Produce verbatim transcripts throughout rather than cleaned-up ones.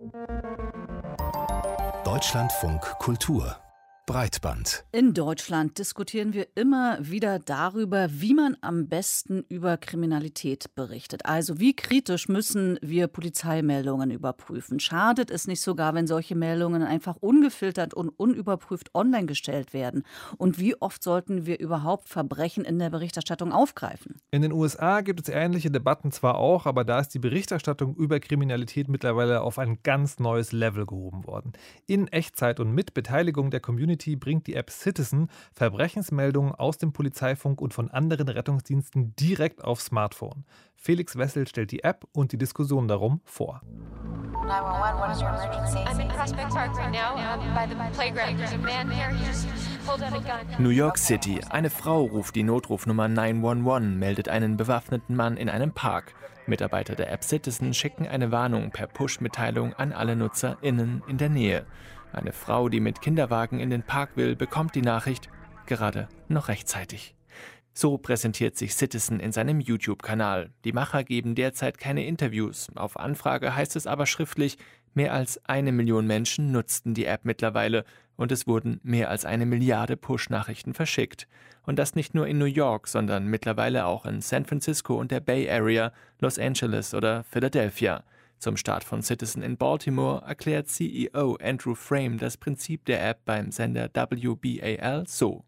Deutschlandfunk Kultur Breitband. In Deutschland diskutieren wir immer wieder darüber, wie man am besten über Kriminalität berichtet. Also wie kritisch müssen wir Polizeimeldungen überprüfen? Schadet es nicht sogar, wenn solche Meldungen einfach ungefiltert und unüberprüft online gestellt werden? Und wie oft sollten wir überhaupt Verbrechen in der Berichterstattung aufgreifen? In den U S A gibt es ähnliche Debatten zwar auch, aber da ist die Berichterstattung über Kriminalität mittlerweile auf ein ganz neues Level gehoben worden. In Echtzeit und mit Beteiligung der Community bringt die App Citizen Verbrechensmeldungen aus dem Polizeifunk und von anderen Rettungsdiensten direkt aufs Smartphone. Felix Wessel stellt die App und die Diskussion darum vor. nine one one, what is your emergency? I'm in Prospect Park right now, um, by the playground. There's a man there, he just pulled out a gun. New York City. Eine Frau ruft die Notrufnummer neun eins eins, meldet einen bewaffneten Mann in einem Park. Mitarbeiter der App Citizen schicken eine Warnung per Push-Mitteilung an alle NutzerInnen in der Nähe. Eine Frau, die mit Kinderwagen in den Park will, bekommt die Nachricht gerade noch rechtzeitig. So präsentiert sich Citizen in seinem YouTube-Kanal. Die Macher geben derzeit keine Interviews. Auf Anfrage heißt es aber schriftlich, mehr als eine Million Menschen nutzten die App mittlerweile und es wurden mehr als eine Milliarde Push-Nachrichten verschickt. Und das nicht nur in New York, sondern mittlerweile auch in San Francisco und der Bay Area, Los Angeles oder Philadelphia. Zum Start von Citizen in Baltimore erklärt C E O Andrew Frame das Prinzip der App beim Sender W B A L so.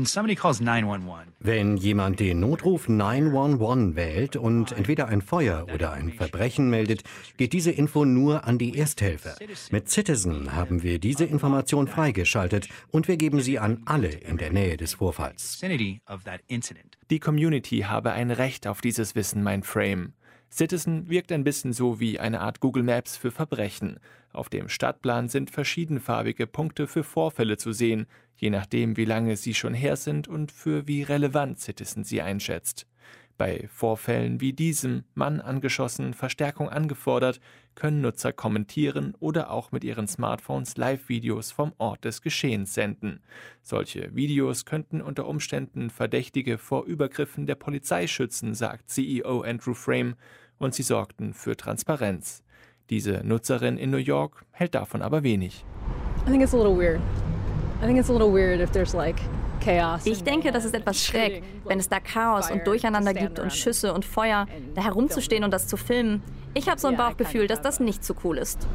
Wenn jemand den Notruf neun eins eins wählt und entweder ein Feuer oder ein Verbrechen meldet, geht diese Info nur an die Ersthelfer. Mit Citizen haben wir diese Information freigeschaltet und wir geben sie an alle in der Nähe des Vorfalls. Die Community habe ein Recht auf dieses Wissen, meint Frame. Citizen wirkt ein bisschen so wie eine Art Google Maps für Verbrechen. Auf dem Stadtplan sind verschiedenfarbige Punkte für Vorfälle zu sehen, je nachdem, wie lange sie schon her sind und für wie relevant Citizen sie einschätzt. Bei Vorfällen wie diesem, Mann angeschossen, Verstärkung angefordert, können Nutzer kommentieren oder auch mit ihren Smartphones Live-Videos vom Ort des Geschehens senden. Solche Videos könnten unter Umständen Verdächtige vor Übergriffen der Polizei schützen, sagt C E O Andrew Frame, und sie sorgten für Transparenz. Diese Nutzerin in New York hält davon aber wenig. I think it's a little weird. I think it's a little weird if there's like Ich denke, das ist etwas schräg, wenn es da Chaos und Durcheinander gibt und Schüsse und Feuer, da herumzustehen und das zu filmen. Ich habe so ein Bauchgefühl, dass das nicht so cool ist.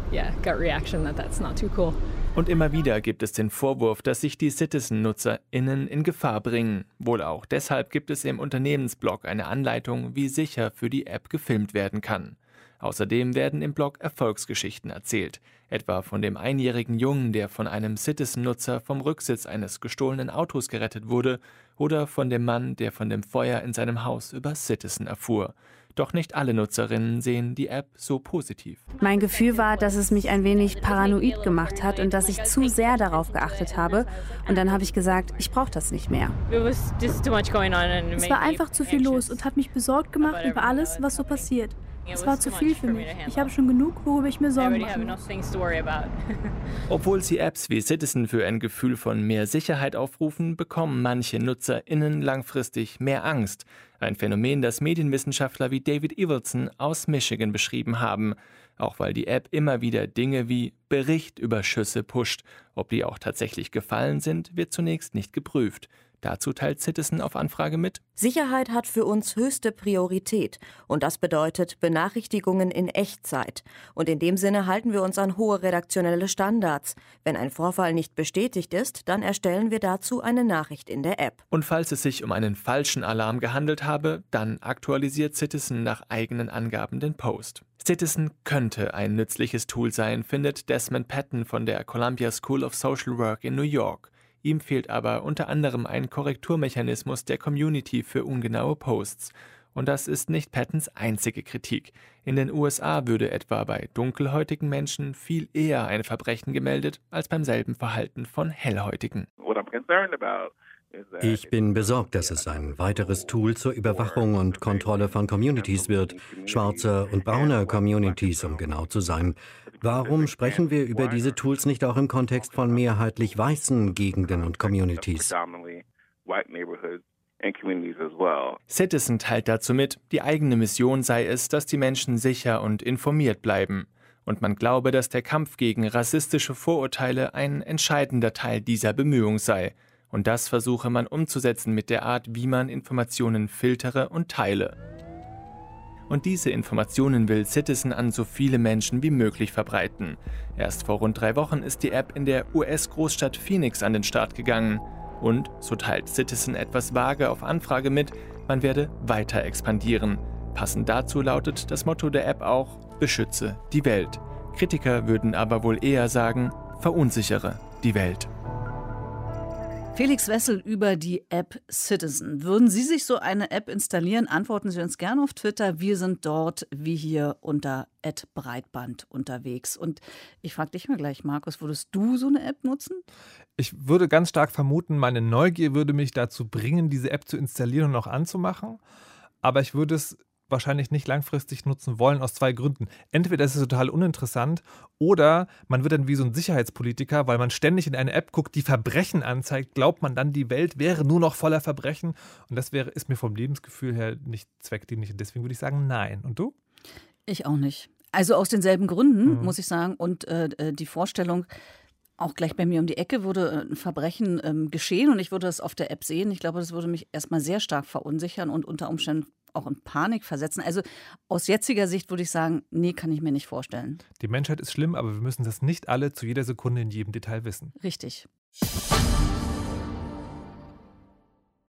Und immer wieder gibt es den Vorwurf, dass sich die Citizen-NutzerInnen in Gefahr bringen. Wohl auch deshalb gibt es im Unternehmensblog eine Anleitung, wie sicher für die App gefilmt werden kann. Außerdem werden im Blog Erfolgsgeschichten erzählt, etwa von dem einjährigen Jungen, der von einem Citizen-Nutzer vom Rücksitz eines gestohlenen Autos gerettet wurde, oder von dem Mann, der von dem Feuer in seinem Haus über Citizen erfuhr. Doch nicht alle Nutzerinnen sehen die App so positiv. Mein Gefühl war, dass es mich ein wenig paranoid gemacht hat und dass ich zu sehr darauf geachtet habe. Und dann habe ich gesagt, ich brauche das nicht mehr. Es war einfach zu viel los und hat mich besorgt gemacht über alles, was so passiert. Es war zu viel für mich. Ich habe schon genug, worüber ich mir Sorgen mache. Obwohl sie Apps wie Citizen für ein Gefühl von mehr Sicherheit aufrufen, bekommen manche NutzerInnen langfristig mehr Angst. Ein Phänomen, das Medienwissenschaftler wie David Evilson aus Michigan beschrieben haben. Auch weil die App immer wieder Dinge wie Bericht über Schüsse pusht. Ob die auch tatsächlich gefallen sind, wird zunächst nicht geprüft. Dazu teilt Citizen auf Anfrage mit: Sicherheit hat für uns höchste Priorität und das bedeutet Benachrichtigungen in Echtzeit. Und in dem Sinne halten wir uns an hohe redaktionelle Standards. Wenn ein Vorfall nicht bestätigt ist, dann erstellen wir dazu eine Nachricht in der App. Und falls es sich um einen falschen Alarm gehandelt habe, dann aktualisiert Citizen nach eigenen Angaben den Post. Citizen könnte ein nützliches Tool sein, findet Desmond Patton von der Columbia School of Social Work in New York. Ihm fehlt aber unter anderem ein Korrekturmechanismus der Community für ungenaue Posts. Und das ist nicht Pattons einzige Kritik. In den U S A würde etwa bei dunkelhäutigen Menschen viel eher ein Verbrechen gemeldet als beim selben Verhalten von Hellhäutigen. Ich bin besorgt, dass es ein weiteres Tool zur Überwachung und Kontrolle von Communities wird, schwarzer und brauner Communities, um genau zu sein. Warum sprechen wir über diese Tools nicht auch im Kontext von mehrheitlich weißen Gegenden und Communities? Citizen teilt dazu mit, die eigene Mission sei es, dass die Menschen sicher und informiert bleiben. Und man glaube, dass der Kampf gegen rassistische Vorurteile ein entscheidender Teil dieser Bemühung sei. Und das versuche man umzusetzen mit der Art, wie man Informationen filtere und teile. Und diese Informationen will Citizen an so viele Menschen wie möglich verbreiten. Erst vor rund drei Wochen ist die App in der U S-Großstadt Phoenix an den Start gegangen. Und, so teilt Citizen etwas vage auf Anfrage mit, man werde weiter expandieren. Passend dazu lautet das Motto der App auch: Beschütze die Welt. Kritiker würden aber wohl eher sagen: Verunsichere die Welt. Felix Wessel über die App Citizen. Würden Sie sich so eine App installieren? Antworten Sie uns gerne auf Twitter. Wir sind dort wie hier unter at breitband unterwegs. Und ich frage dich mal gleich, Markus, würdest du so eine App nutzen? Ich würde ganz stark vermuten, meine Neugier würde mich dazu bringen, diese App zu installieren und auch anzumachen. Aber ich würde es wahrscheinlich nicht langfristig nutzen wollen, aus zwei Gründen. Entweder ist es total uninteressant oder man wird dann wie so ein Sicherheitspolitiker, weil man ständig in eine App guckt, die Verbrechen anzeigt, glaubt man dann, die Welt wäre nur noch voller Verbrechen. Und das wäre, ist mir vom Lebensgefühl her nicht zweckdienlich. Und deswegen würde ich sagen, nein. Und du? Ich auch nicht. Also aus denselben Gründen, Mhm. muss ich sagen. Und äh, die Vorstellung, auch gleich bei mir um die Ecke würde ein Verbrechen ähm, geschehen und ich würde das auf der App sehen. Ich glaube, das würde mich erstmal sehr stark verunsichern und unter Umständen auch in Panik versetzen. Also aus jetziger Sicht würde ich sagen, nee, kann ich mir nicht vorstellen. Die Menschheit ist schlimm, aber wir müssen das nicht alle zu jeder Sekunde in jedem Detail wissen. Richtig.